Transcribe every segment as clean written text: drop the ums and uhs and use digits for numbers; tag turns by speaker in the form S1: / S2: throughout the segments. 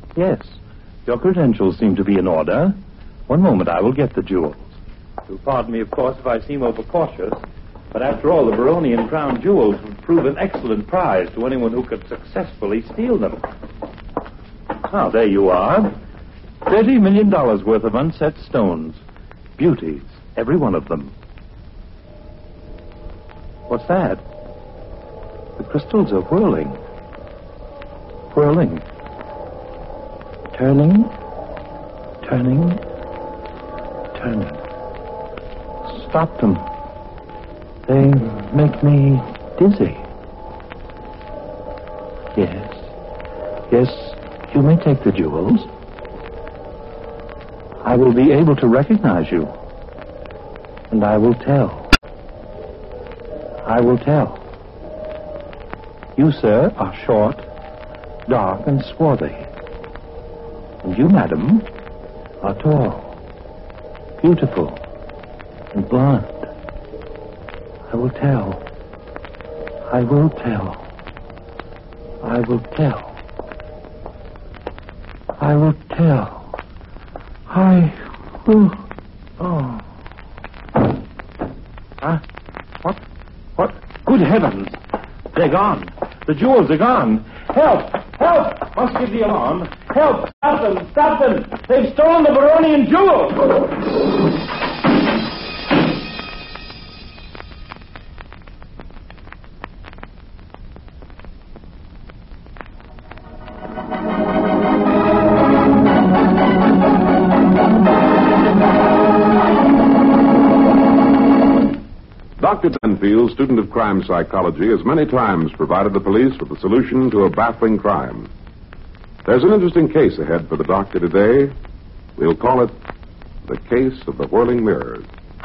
S1: Yes. Your credentials seem to be in order. One moment, I will get the jewels. You'll pardon me, of course, if I seem overcautious, but after all, the Baronian crown jewels would prove an excellent prize to anyone who could successfully steal them. Now, there you are. $30 million worth of unset stones. Beauties, every one of them. What's that? The crystals are whirling. Whirling. Turning. Turning. Turning. Stop them. They make me dizzy. Yes. Yes, you may take the jewels. I will be able to recognize you. And I will tell. I will tell. You, sir, are short, dark, and swarthy. And you, madam, are tall, beautiful, and blonde. I will tell. I will tell. I will tell. I will tell. I will... Oh. Huh? What? Good heavens! They're gone. The jewels are gone. Help! Help! Must give the alarm. Help! Stop them! Stop them! They've stolen the Baronian jewels!
S2: Dr. Dunfield, student of crime psychology, has many times provided the police with a solution to a baffling crime. There's an interesting case ahead for the doctor today. We'll call it the case of the whirling mirrors.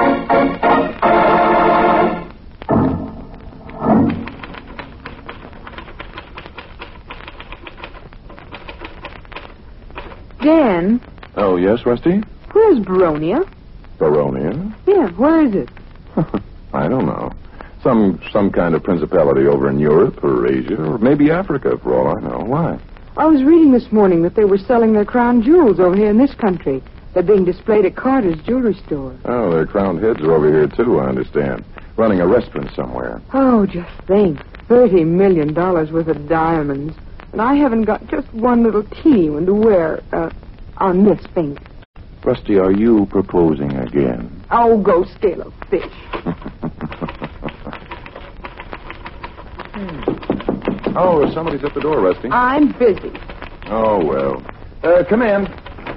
S3: Dan?
S2: Oh, yes, Rusty?
S3: Where's Baronia?
S2: Baronia?
S3: Yeah, where is it?
S2: I don't know. Some kind of principality over in Europe or Asia or maybe Africa, for all I know. Why?
S3: I was reading this morning that they were selling their crown jewels over here in this country. They're being displayed at Carter's jewelry store.
S2: Oh, their crowned heads are over here, too, I understand. Running a restaurant somewhere.
S3: Oh, just think. $30 million worth of diamonds. And I haven't got just one little teeny one to wear on this finger.
S2: Rusty, are you proposing again?
S3: Oh, go scale a fish.
S2: Oh, somebody's at the door, Rusty.
S3: I'm busy.
S2: Oh, well. Come in.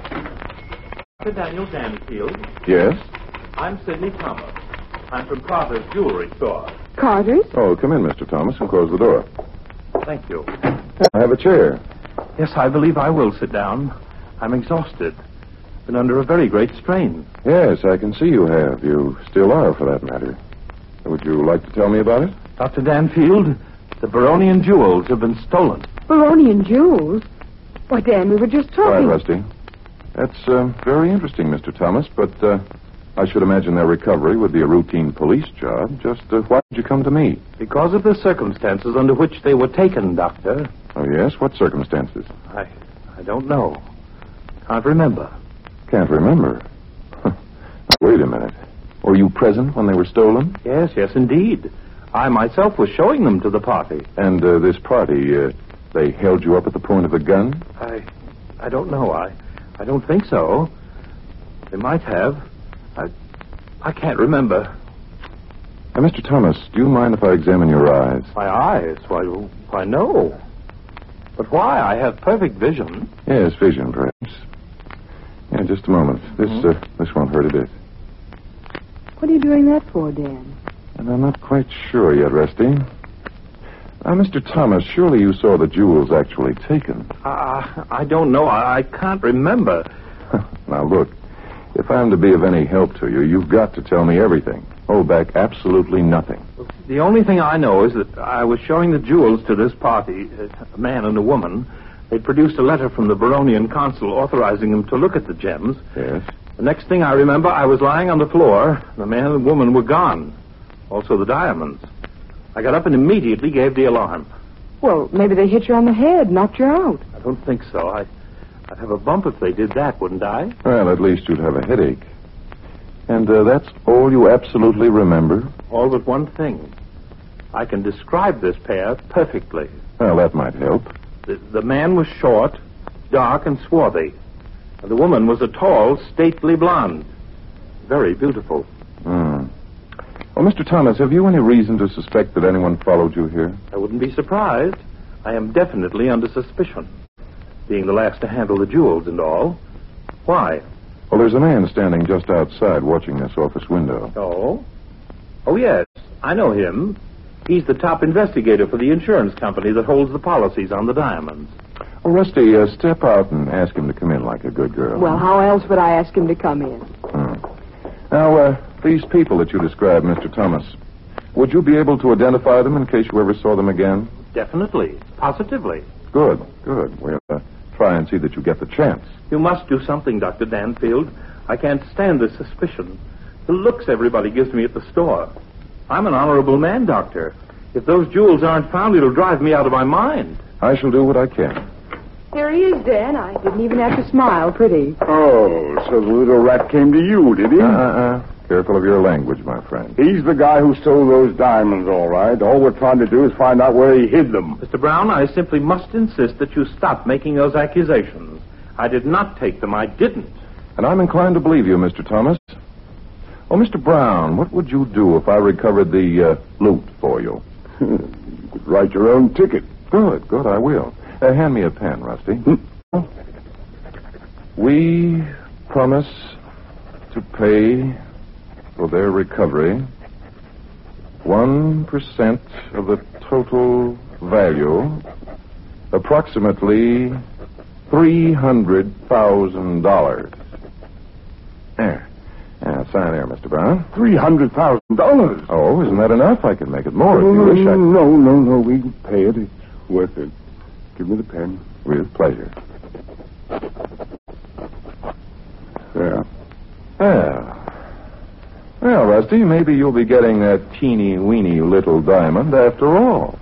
S1: Mr. Daniel Danfield.
S2: Yes?
S1: I'm Sidney Thomas. I'm from Carter's jewelry store.
S3: Carter's?
S2: Oh, come in, Mr. Thomas, and close the door.
S1: Thank you.
S2: Have a chair.
S1: Yes, I believe I will sit down. I'm exhausted. Been under a very great strain.
S2: Yes, I can see you have. You still are, for that matter. Would you like to tell me about it?
S1: Dr. Danfield, the Baronian jewels have been stolen.
S3: Baronian jewels? Why, Dan, we were just
S2: Right,
S3: talking...
S2: Rusty. That's very interesting, Mr. Thomas, but I should imagine their recovery would be a routine police job. Just why did you come to me?
S1: Because of the circumstances under which they were taken, Doctor.
S2: Oh, yes? What circumstances?
S1: I don't know. Can't remember.
S2: Can't remember. Wait a minute. Were you present when they were stolen?
S1: Yes, indeed. I myself was showing them to the party.
S2: And this party, they held you up at the point of a gun?
S1: I don't know. I don't think so. They might have. I can't remember.
S2: Now, Mr. Thomas, do you mind if I examine your eyes?
S1: My eyes? Why, no. But why? I have perfect vision.
S2: Yes, vision, perhaps. Yeah, just a moment. This won't hurt a bit.
S3: What are you doing that for, Dan?
S2: And I'm not quite sure yet, Rusty. Now, Mr. Thomas, surely you saw the jewels actually taken.
S1: I don't know. I can't remember.
S2: Now, look, if I'm to be of any help to you, you've got to tell me everything. Hold back absolutely nothing.
S1: The only thing I know is that I was showing the jewels to this party, a man and a woman. They produced a letter from the Baronian consul authorizing them to look at the gems.
S2: Yes?
S1: The next thing I remember, I was lying on the floor. The man and the woman were gone. Also the diamonds. I got up and immediately gave the alarm.
S3: Well, maybe they hit you on the head, knocked you out.
S1: I don't think so. I'd have a bump if they did that, wouldn't I?
S4: Well, at least you'd have a headache. And that's all you absolutely remember?
S1: All but one thing. I can describe this pair perfectly.
S4: Well, that might help.
S1: The man was short, dark, and swarthy. And the woman was a tall, stately blonde. Very beautiful.
S4: Well, Mr. Thomas, have you any reason to suspect that anyone followed you here?
S1: I wouldn't be surprised. I am definitely under suspicion. Being the last to handle the jewels and all. Why?
S4: Well, there's a man standing just outside watching this office window.
S1: Oh? Oh, yes. I know him. He's the top investigator for the insurance company that holds the policies on the diamonds.
S4: Oh, Rusty, step out and ask him to come in like a good girl.
S3: Well, how else would I ask him to come in?
S4: Now, these people that you described, Mr. Thomas, would you be able to identify them in case you ever saw them again?
S1: Definitely. Positively.
S4: Good. We'll try and see that you get the chance.
S1: You must do something, Dr. Danfield. I can't stand this suspicion. The looks everybody gives me at the store. I'm an honorable man, Doctor. If those jewels aren't found, it'll drive me out of my mind.
S4: I shall do what I can.
S3: There he is, Dan. I didn't even have to smile. Pretty.
S5: Oh, so the little rat came to you, did he?
S4: Careful of your language, my friend.
S5: He's the guy who stole those diamonds, all right. All we're trying to do is find out where he hid them.
S1: Mr. Brown, I simply must insist that you stop making those accusations. I did not take them. I didn't.
S4: And I'm inclined to believe you, Mr. Thomas. Well, Mr. Brown, what would you do if I recovered the loot for you?
S5: You could write your own ticket.
S4: Good, I will. Hand me a pen, Rusty. We promise to pay for their recovery 1% of the total value, approximately $300,000. There. Sign there, Mr. Brown.
S5: $300,000?
S4: Oh, isn't that enough? I can make it more if you wish.
S5: No. We can pay it. It's worth it. Give me the pen.
S4: With pleasure.
S5: There.
S4: Well, Rusty, maybe you'll be getting that teeny-weeny little diamond after all.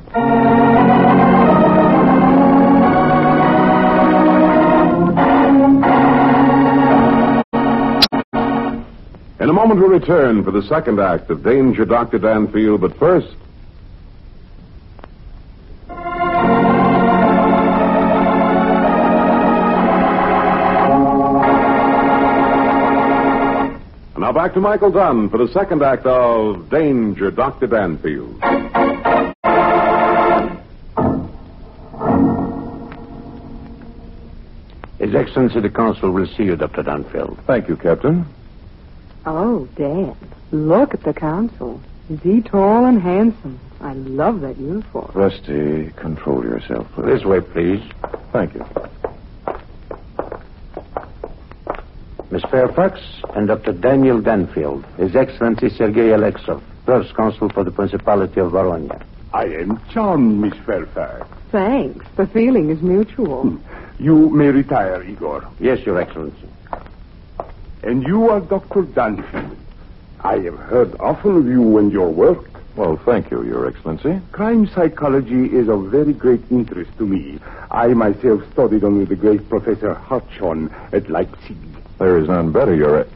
S2: In a moment, we'll return for the second act of Danger, Dr. Danfield. But first... Now back to Michael Dunn for the second act of Danger, Dr. Danfield.
S6: His Excellency the Consul will see you, Dr. Danfield.
S4: Thank you, Captain.
S3: Oh, Dan. Look at the consul. Is he tall and handsome? I love that uniform.
S4: Rusty, control yourself, please.
S6: This way, please.
S4: Thank you.
S6: Miss Fairfax and Dr. Daniel Danfield. His Excellency Sergei Alexov, First Consul for the Principality of Voronia.
S5: I am charmed, Miss Fairfax.
S3: Thanks. The feeling is mutual.
S5: You may retire, Igor.
S6: Yes, Your Excellency.
S5: And you are Dr. Danfield. I have heard often of you and your work.
S4: Well, thank you, Your Excellency.
S5: Crime psychology is of very great interest to me. I myself studied under the great Professor Hartshorn at Leipzig.
S4: There is none better, Your...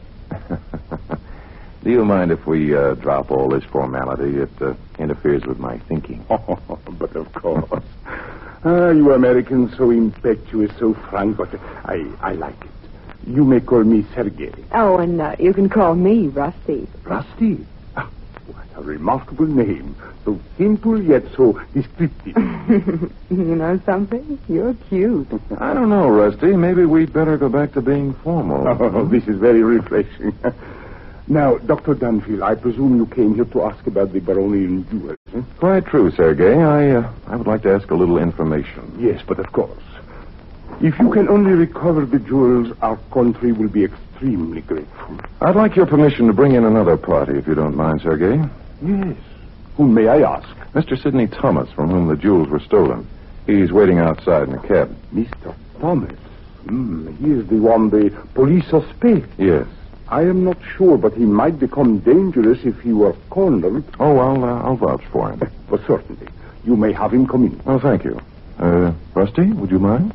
S4: Do you mind if we drop all this formality? It interferes with my thinking.
S5: But of course. You Americans so impetuous, so frank, but I like it. You may call me Sergei.
S3: Oh, and you can call me Rusty.
S5: Rusty? Ah, what a remarkable name. So simple yet so descriptive.
S3: You know something? You're cute.
S4: I don't know, Rusty. Maybe we'd better go back to being formal.
S5: Oh, this is very refreshing. Now, Dr. Danfield, I presume you came here to ask about the Baronian jewels. Eh?
S4: Quite true, Sergei. I would like to ask a little information.
S5: Yes, but of course. If you can only recover the jewels, our country will be extremely grateful.
S4: I'd like your permission to bring in another party, if you don't mind, Sergei.
S5: Yes. Whom may I ask?
S4: Mr. Sidney Thomas, from whom the jewels were stolen. He's waiting outside in a cab.
S5: Mr. Thomas? He is the one the police suspect.
S4: Yes.
S5: I am not sure, but he might become dangerous if he were cornered.
S4: Oh, I'll vouch for him.
S5: But certainly. You may have him come in.
S4: Oh, thank you. Rusty, would you mind?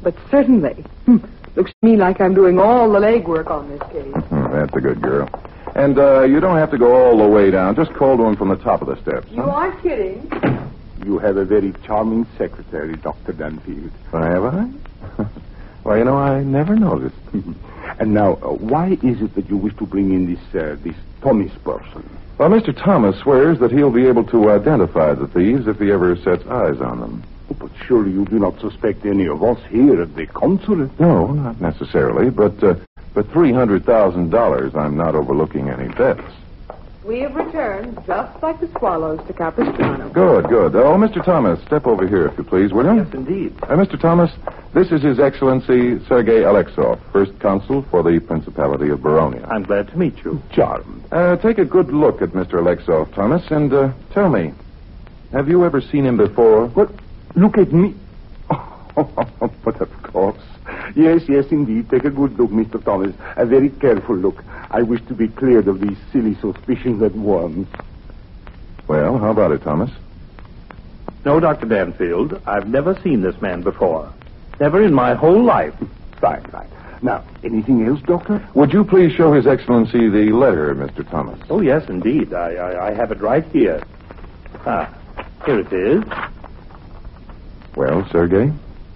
S3: but certainly. Looks to me like I'm doing all the legwork on this case.
S4: That's a good girl. And you don't have to go all the way down. Just call to him from the top of the steps.
S3: You aren't kidding.
S5: You have a very charming secretary, Dr. Danfield.
S4: Have I? Well, I never noticed.
S5: And now, why is it that you wish to bring in this Thomas person?
S4: Well, Mr. Thomas swears that he'll be able to identify the thieves if he ever sets eyes on them.
S5: Oh, but surely you do not suspect any of us here at the consulate?
S4: No, not necessarily, but for $300,000, I'm not overlooking any bets.
S3: We have returned, just like the swallows, to Capistrano.
S4: Good. Oh, Mr. Thomas, step over here, if you please, will you?
S1: Yes, indeed.
S4: Mr. Thomas, this is His Excellency Sergei Alexov, First Consul for the Principality of Baronia.
S1: I'm glad to meet you.
S5: Charmed.
S4: Take a good look at Mr. Alexov, Thomas, and tell me, have you ever seen him before?
S5: What? Look at me. Oh, but of course. Yes, indeed. Take a good look, Mr. Thomas. A very careful look. I wish to be cleared of these silly suspicions at once.
S4: Well, how about it, Thomas?
S1: No, Dr. Danfield, I've never seen this man before. Never in my whole life.
S5: Fine. Now, anything else, Doctor?
S4: Would you please show His Excellency the letter, Mr. Thomas?
S1: Oh, yes, indeed. I have it right here. Here it is.
S4: Well, Sergei?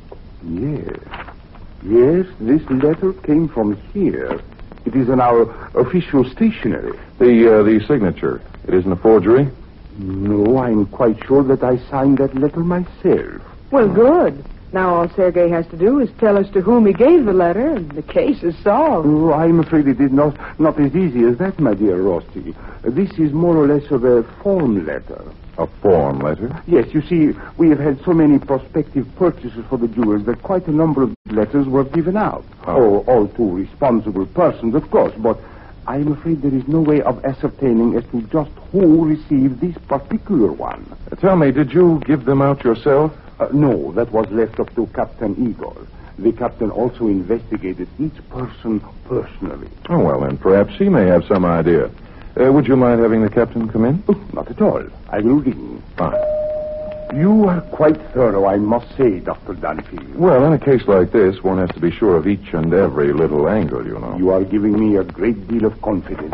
S5: Yes, this letter came from here. It is in our official stationery.
S4: The signature. It isn't a forgery?
S5: No, I'm quite sure that I signed that letter myself.
S3: Well, good. Now all Sergei has to do is tell us to whom he gave the letter, and the case is solved.
S5: Oh, I'm afraid it is not as easy as that, my dear Rossi. This is more or less of a form letter.
S4: A form letter?
S5: Yes, you see, we have had so many prospective purchases for the jewels that quite a number of letters were given out.
S4: Oh.
S5: All to responsible persons, of course, but I'm afraid there is no way of ascertaining as to just who received this particular one.
S4: Tell me, did you give them out yourself?
S5: No, that was left up to Captain Igor. The captain also investigated each person personally.
S4: Oh, well, then perhaps he may have some idea. Would you mind having the captain come in?
S5: Oh, not at all. I will ring.
S4: Fine.
S5: You are quite thorough, I must say, Dr. Danfield.
S4: Well, in a case like this, one has to be sure of each and every little angle, you know.
S5: You are giving me a great deal of confidence.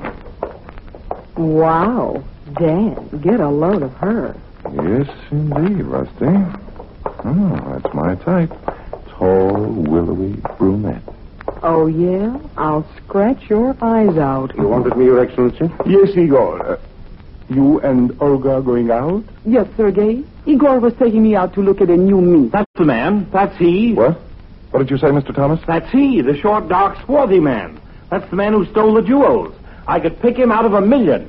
S3: Wow. Dan, get a load of her.
S4: Yes, indeed, Rusty. Oh, that's my type. Tall, willowy brunette.
S3: Oh, yeah? I'll scratch your eyes out.
S6: You wanted me, Your Excellency?
S5: Yes, Igor. You and Olga going out?
S3: Yes, Sergei. Igor was taking me out to look at a new meat.
S1: That's the man. That's he.
S4: What? What did you say, Mr. Thomas?
S1: That's he, the short, dark, swarthy man. That's the man who stole the jewels. I could pick him out of 1,000,000.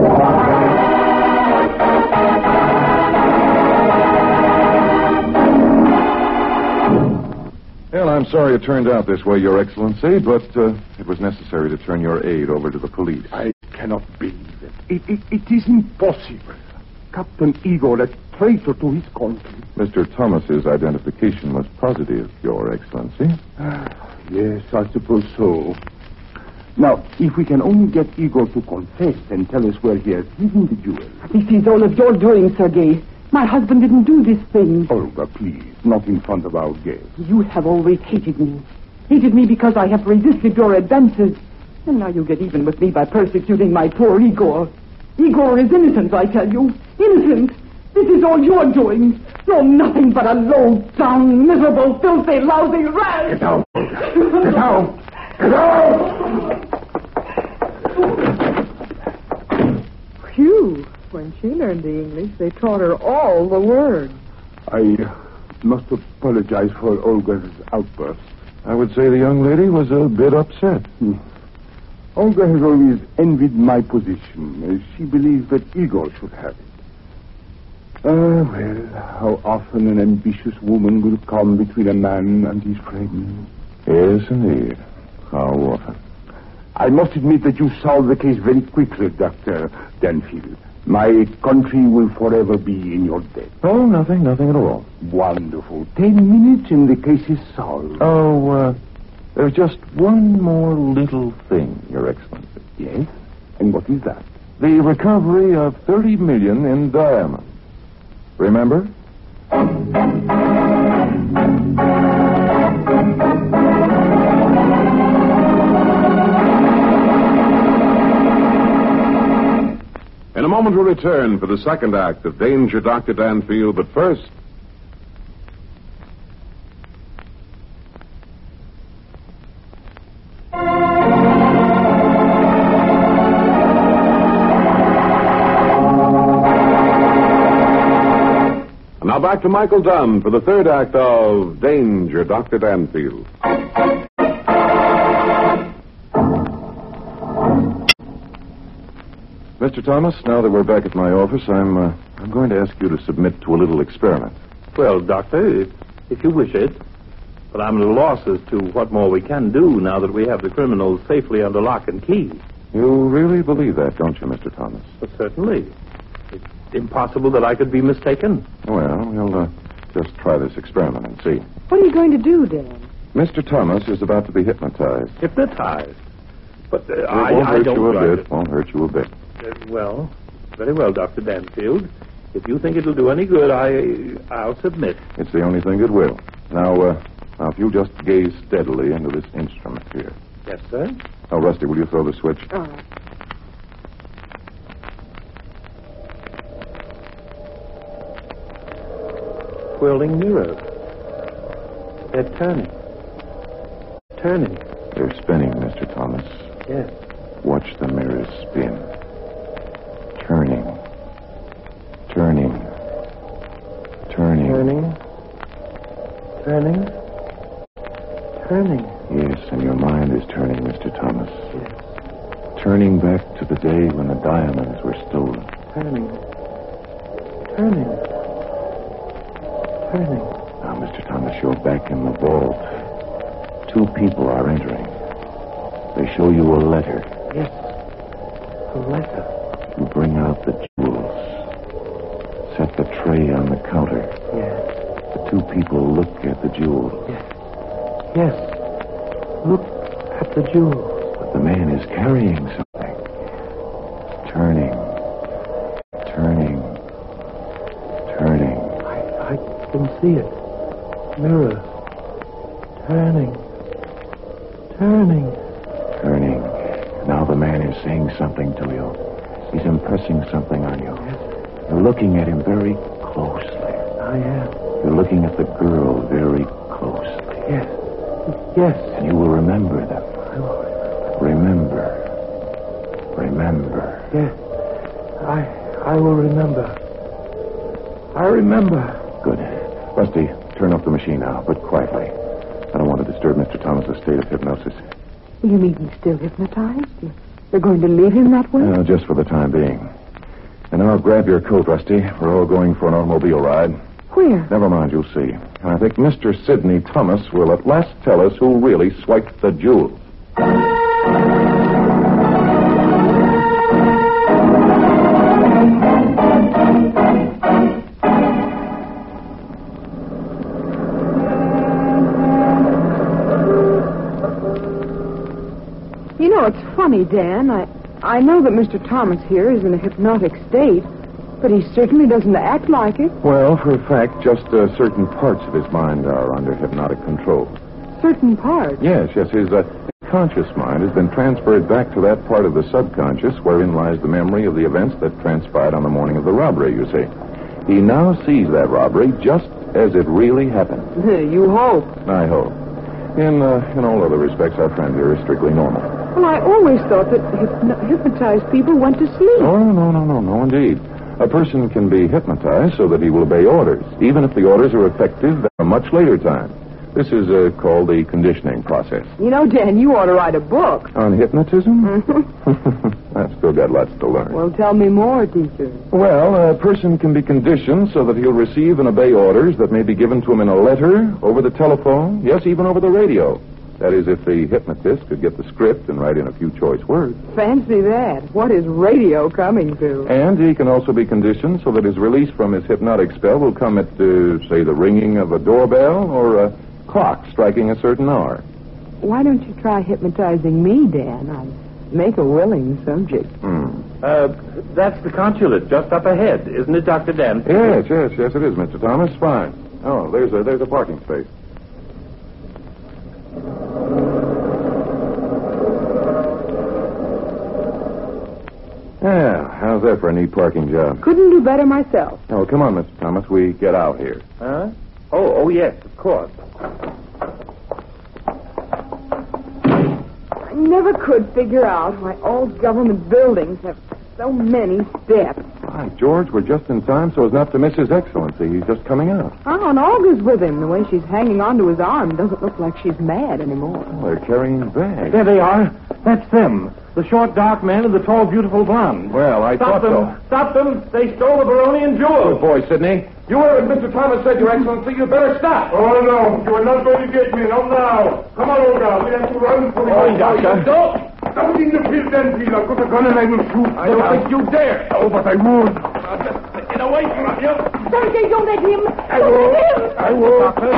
S4: Well, I'm sorry it turned out this way, Your Excellency, but it was necessary to turn your aid over to the police.
S5: I cannot believe it. It is impossible. Captain Igor, a traitor to his country.
S4: Mr. Thomas's identification was positive, Your Excellency.
S5: Yes, I suppose so. Now, if we can only get Igor to confess and tell us where he has hidden the jewels.
S3: This is all of your doing, Sergei. My husband didn't do this thing.
S5: Olga, please, not in front of our guests.
S3: You have always hated me. Hated me because I have resisted your advances. And now you get even with me by persecuting my poor Igor. Igor is innocent, I tell you. Innocent. This is all you're doing. You're nothing but a low-down, miserable, filthy, lousy rat.
S5: Get out, Olga. Get out. Get out!
S3: Phew. When she learned the English, they taught her all the words.
S5: I must apologize for Olga's outburst.
S4: I would say the young lady was a bit upset.
S5: Olga has always envied my position. She believes that Igor should have it. Well, how often an ambitious woman will come between a man and his friend.
S4: Yes, indeed. How often?
S5: I must admit that you solved the case very quickly, Dr. Danfield. My country will forever be in your debt.
S4: Oh, nothing at all.
S5: Wonderful. 10 minutes and the case is solved.
S4: Oh, there's just one more little thing, Your Excellency.
S5: Yes? And what is that?
S4: The recovery of 30 million in diamonds. Remember?
S2: moment we'll return for the second act of Danger, Dr. Danfield, but first... And now back to Michael Dunn for the third act of Danger, Dr. Danfield.
S4: Mr. Thomas, now that we're back at my office, I'm going to ask you to submit to a little experiment.
S1: Well, Doctor, if you wish it. But I'm at a loss as to what more we can do now that we have the criminals safely under lock and key.
S4: You really believe that, don't you, Mr. Thomas?
S1: But certainly. It's impossible that I could be mistaken.
S4: Well, we'll just try this experiment and see.
S3: What are you going to do, Dan?
S4: Mr. Thomas is about to be hypnotized.
S1: Hypnotized? But
S4: It
S1: I
S4: won't
S1: don't
S4: hurt you a
S1: like
S4: bit.
S1: it.
S4: Won't hurt you a bit.
S1: Well, very well, Dr. Danfield. If you think it'll do any good, I'll submit.
S4: It's the only thing that will. Now, if you just gaze steadily into this instrument here.
S1: Yes, sir.
S4: Oh, Rusty, will you throw the switch?
S3: All right.
S1: Whirling mirrors. They're turning. Turning.
S4: They're spinning, Mr. Thomas.
S1: Yes.
S4: Watch the mirrors spin. Turning. Turning. Turning.
S1: Turning. Turning. Turning.
S4: Yes, and your mind is turning, Mr. Thomas.
S1: Yes.
S4: Turning back to the day when the diamonds were stolen.
S1: Turning. Turning. Turning.
S4: Now, Mr. Thomas, you're back in the vault. Two people are entering. They show you a letter.
S1: Yes. A letter.
S4: You bring out the jewels. Set the tray on the counter.
S1: Yes.
S4: The two people look at the jewels.
S1: Yes. Yes. Look at the jewel.
S4: But the man is carrying something. Turning. Turning. Turning.
S1: I can see it. Mirror. Turning. Turning.
S4: Turning. Now the man is saying something to you. He's impressing something on you.
S1: Yes.
S4: You're looking at him very closely.
S1: I am.
S4: You're looking at the girl very closely.
S1: Yes. Yes.
S4: And you will remember them.
S1: I will.
S4: Remember. Remember.
S1: Yes. I will remember. I remember.
S4: Good. Rusty, turn up the machine now, but quietly. I don't want to disturb Mr. Thomas's state of hypnosis.
S3: You mean he's still hypnotized? You're going to leave him that way?
S4: Just for the time being. And now grab your coat, Rusty. We're all going for an automobile ride.
S3: Where?
S4: Never mind, you'll see. And I think Mr. Sidney Thomas will at last tell us who really swiped the jewels.
S3: You know, it's funny, Dan. I know that Mr. Thomas here is in a hypnotic state, but he certainly doesn't act like it.
S4: Well, for a fact, just certain parts of his mind are under hypnotic control.
S3: Certain parts.
S4: Yes, his conscious mind has been transferred back to that part of the subconscious wherein lies the memory of the events that transpired on the morning of the robbery, you see. He now sees that robbery just as it really happened.
S3: You hope.
S4: I hope. In all other respects, our friend here is strictly normal.
S3: Well, I always thought that hypnotized people went to sleep.
S4: Oh, no, indeed. A person can be hypnotized so that he will obey orders, even if the orders are effective at a much later time. This is called the conditioning process.
S3: You know, Dan, you ought to write a book.
S4: On hypnotism? I've still got lots to learn.
S3: Well, tell me more, teacher.
S4: Well, a person can be conditioned so that he'll receive and obey orders that may be given to him in a letter, over the telephone, yes, even over the radio. That is, if the hypnotist could get the script and write in a few choice words.
S3: Fancy that. What is radio coming to?
S4: And he can also be conditioned so that his release from his hypnotic spell will come at, say, the ringing of a doorbell or a clock striking a certain hour.
S3: Why don't you try hypnotizing me, Dan? I'd make a willing subject.
S1: That's the consulate just up ahead, isn't it, Dr. Dan?
S4: Yes, it is, Mr. Thomas. Fine. Oh, there's a parking space. Yeah, how's How's that for a neat parking job?
S3: Couldn't do better myself.
S4: Oh, come on, Mr. Thomas. We get out here.
S1: Huh? Oh, yes, of course.
S3: I never could figure out why all government buildings have so many steps.
S4: Hi, George. We're just in time so as not to miss His Excellency. He's just coming out.
S3: Oh, and Olga's with him. The way she's hanging onto his arm doesn't look like she's mad anymore.
S4: Oh, they're carrying bags.
S1: There they are. That's them. The short, dark man and the tall, beautiful blonde.
S4: Well, I thought so.
S1: Stop them. They stole the Baronian jewels.
S4: Good boy, Sidney.
S1: You heard what Mr. Thomas said, Your Excellency. You better stop.
S5: Oh, no. You are not going to get me. Not now. Come on, Olga. We have to run for
S1: Oh, Doctor.
S5: Don't. Don't interfere, Denfield. I've got a gun and I will shoot.
S1: I don't think you dare.
S5: Oh, but I would.
S1: Just get away from you.
S3: Sergei, don't let him.
S5: I will. I will.
S1: Doctor.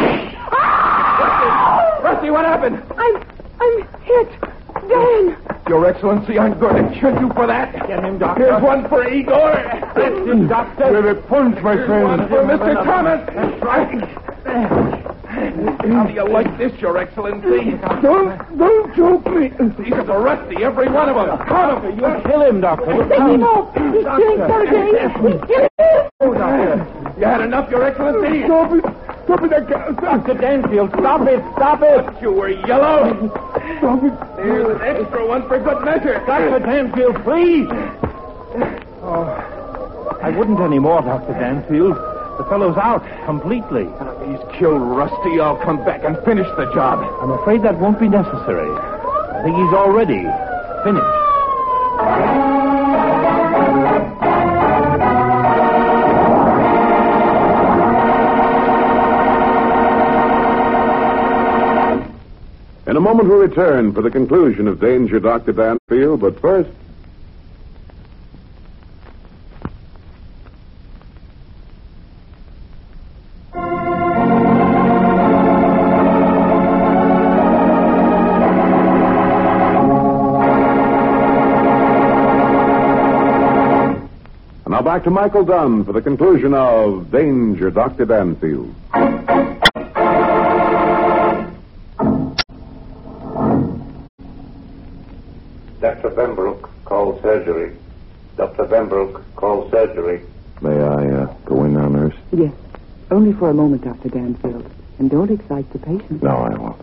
S1: Rusty, what happened?
S3: I'm hit. Dan.
S4: Your Excellency, I'm going to kill you for that.
S1: Get him, Doctor.
S4: Here's one for Igor.
S1: That's it, Doctor.
S5: Where the punch, my friend.
S4: For Mr. Thomas.
S1: That's right.
S4: How do you like this, Your Excellency?
S5: Don't choke me.
S4: These are the Rusty, every one of them.
S1: Doctor, you kill him, Doctor.
S3: Take him off. He's killing Sergei. He's killing him.
S1: Oh, Doctor.
S4: You had enough, Your Excellency?
S5: Stop it. Stop it. I can't.
S1: Dr. Danfield, stop it. Stop it.
S4: You were yellow.
S5: Stop it.
S4: Here's an extra one for good measure.
S1: Dr. Danfield, please. Oh, I wouldn't anymore, Dr. Danfield. The fellow's out completely.
S4: He's killed Rusty. I'll come back and finish the job.
S1: I'm afraid that won't be necessary. I think he's already finished.
S2: In a moment, we'll return for the conclusion of Danger, Dr. Danfield, but first... And now back to Michael Dunn for the conclusion of Danger, Dr. Danfield.
S6: Dr. Pembroke, call surgery. Dr. Pembroke, call surgery.
S4: May I go in now, nurse?
S3: Yes. Only for a moment, Dr. Danfield. And don't excite the patient.
S4: No, I won't.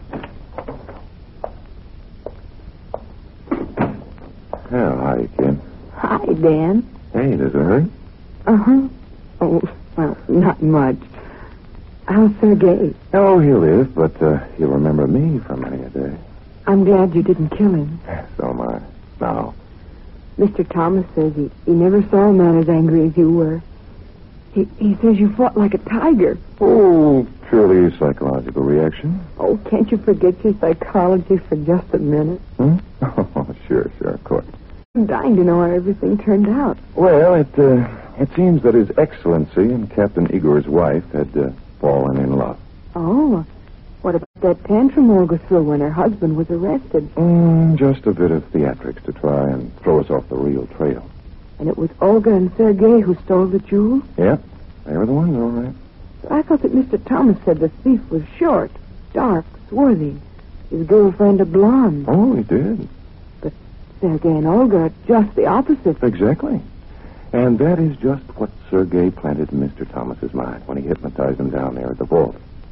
S4: Well, hi, kid.
S3: Hi, Dan.
S4: Hey, there's a hurry?
S3: Uh-huh. Oh, well, not much. How's Sergei?
S4: Oh, he'll live, but he'll remember me for many a day.
S3: I'm glad you didn't kill him.
S4: So am I. Now,
S3: Mr. Thomas says he never saw a man as angry as you were. He says you fought like a tiger.
S4: oh, purely psychological reaction.
S3: Oh, can't you forget your psychology for just a minute?
S4: Hmm? Oh, sure, of course.
S3: I'm dying to know how everything turned out.
S4: Well, it seems that His Excellency and Captain Igor's wife had fallen in love.
S3: Oh, what about that tantrum Olga threw when her husband was arrested?
S4: Just a bit of theatrics to try and throw us off the real trail.
S3: And it was Olga and Sergei who stole the jewels?
S4: Yep, they were the ones, all right.
S3: But I thought that Mr. Thomas said the thief was short, dark, swarthy. His girlfriend a blonde.
S4: Oh, he did.
S3: But Sergei and Olga are just the opposite.
S4: Exactly. And that is just what Sergei planted in Mr. Thomas's mind when he hypnotized him down there at the vault.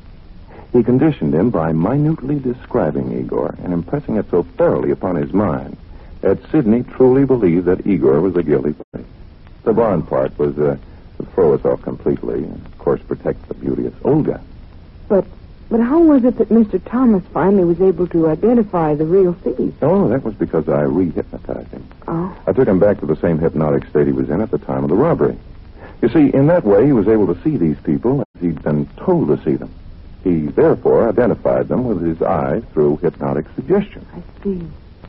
S4: He conditioned him by minutely describing Igor and impressing it so thoroughly upon his mind that Sidney truly believed that Igor was the guilty party. The blonde part was to throw us off completely and, of course, protect the beauteous Olga.
S3: But how was it that Mr. Thomas finally was able to identify the real thief?
S4: Oh, that was because I re-hypnotized him.
S3: Oh.
S4: I took him back to the same hypnotic state he was in at the time of the robbery. You see, in that way, he was able to see these people as he'd been told to see them. He, therefore, identified them with his eyes through hypnotic suggestion.
S3: I see.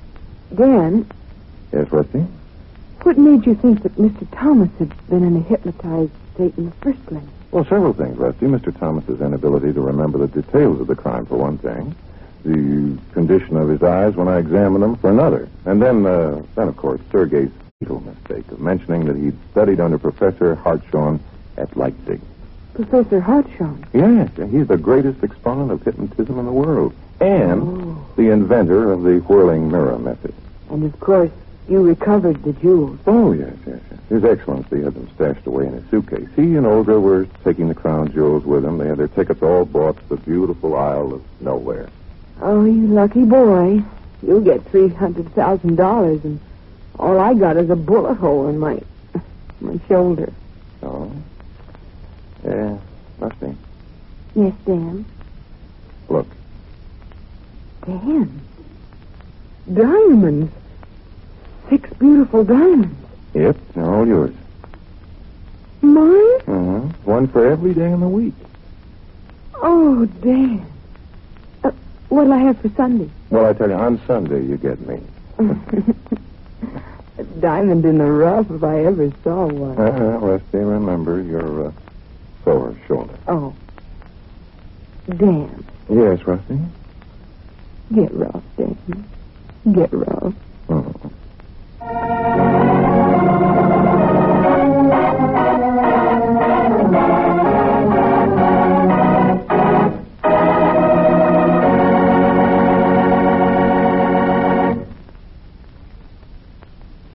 S3: Dan,
S4: Yes, Rusty?
S3: what made you think that Mr. Thomas had been in a hypnotized state in the first place?
S4: Well, several things, Rusty. Mr. Thomas's inability to remember the details of the crime, for one thing. The condition of his eyes when I examined them, for another. And then, of course, Sergei's fatal mistake of mentioning that he'd studied under Professor Hartshorn at Leipzig.
S3: Professor Hartshorn?
S4: Yes, he's the greatest exponent of hypnotism in the world. And the inventor of the whirling mirror method.
S3: And, of course, You recovered the jewels.
S4: Oh, yes. His Excellency had them stashed away in his suitcase. He and Olga were taking the crown jewels with them. They had their tickets all bought to the beautiful Isle of Nowhere.
S3: Oh, you lucky boy. You'll get $300,000, and all I got is a bullet hole in my shoulder.
S4: Oh? Yeah, Rusty.
S3: Yes, Dan.
S4: Look.
S3: Dan. Diamonds. 6 beautiful diamonds.
S4: Yep, they're all yours.
S3: Mine?
S4: Uh-huh. One for every day in the week.
S3: Oh, Dan. What'll I have for Sunday?
S4: Well, I tell you, on Sunday you get me.
S3: A diamond in the rough if I ever saw one.
S4: Rusty, remember your sore shoulder.
S3: Oh. Dan.
S4: Yes, Rusty?
S3: Get rough, Dan. Get rough.
S4: Oh.